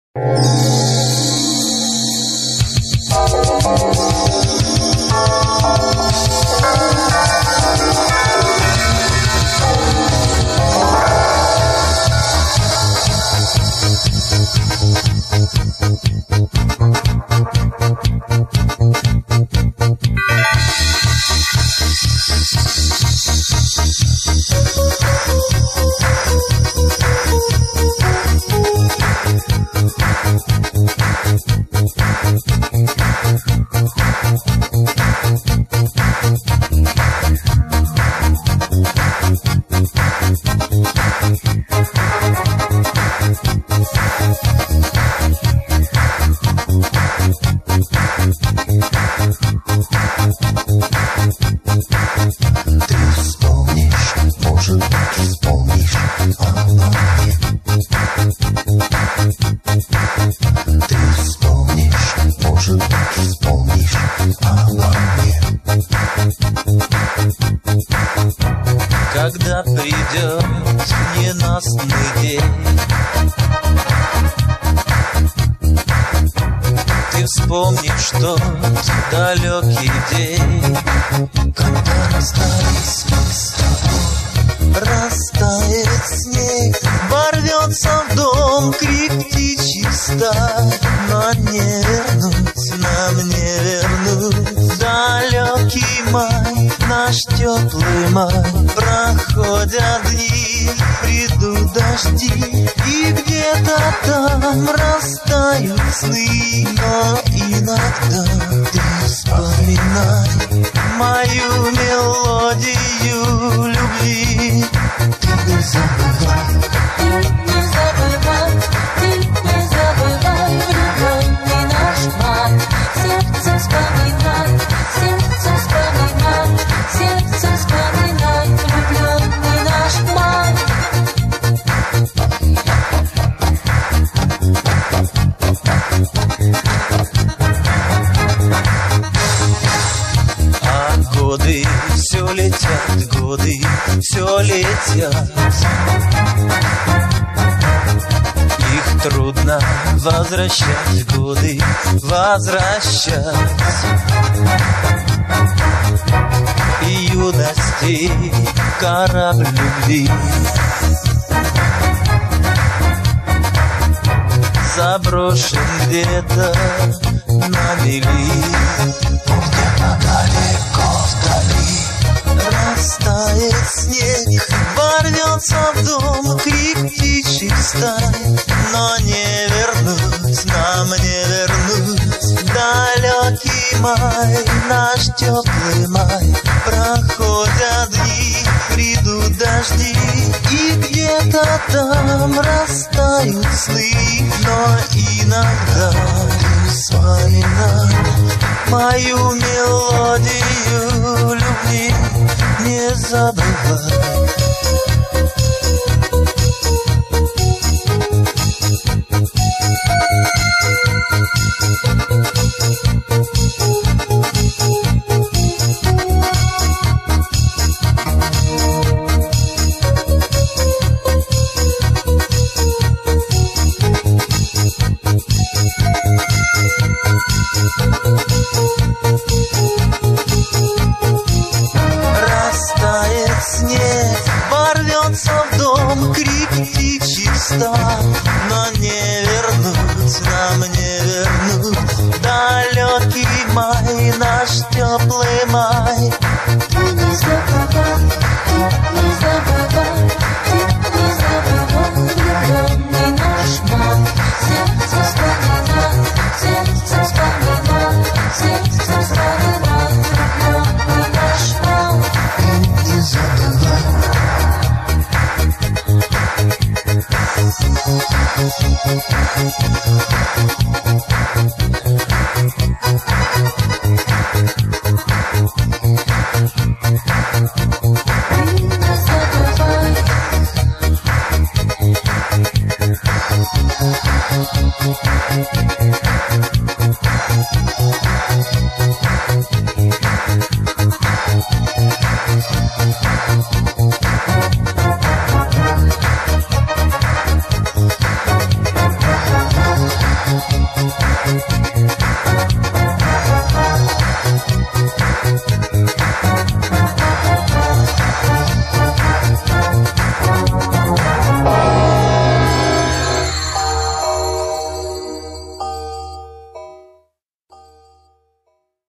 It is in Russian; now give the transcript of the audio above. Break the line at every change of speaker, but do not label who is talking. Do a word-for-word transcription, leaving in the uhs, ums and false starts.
Когда придет ненастный день, ты вспомнишь тот далекий день, когда расстались мы с тобой. Растает снег, ворвется в дом крик птичьих стай. Но не вернуть, нам не вернуть далекий май, наш теплый май. Проходят дни, придут дожди, и где-то там растают сны. Но иногда ты вспоминай мою мелодию любви. Ты не забывай,
ты не забывай, ты не забывай влюбленный наш май. Сердце вспоминай, сердце вспоминай, сердце вспоминай влюбленный наш май.
А годы все летят, годы все летят. Их трудно возвращать, годы возвращать. И юности корабль любви заброшен где-то на мели. Где-то далеко вдали растает снег, ворвется в дом крик птичьих стай. Но не вернуть, нам не вернуть далекий май, наш теплый май. Проходят дни, придут дожди, и где-то там растают сны. Но иногда ты вспоминай мою мелодию любви, не забывай. Растает снег, ворвется в дом крик птичьих стай. Но не вернуть, нам не вернуть далекий май, наш теплый май.
Ты не забывай, ты не забывай, ты не забывай влюбленный наш май. Сердце вспоминай, сердце вспоминай, сердце вспоминай влюбленный наш май.
Ты не забывай.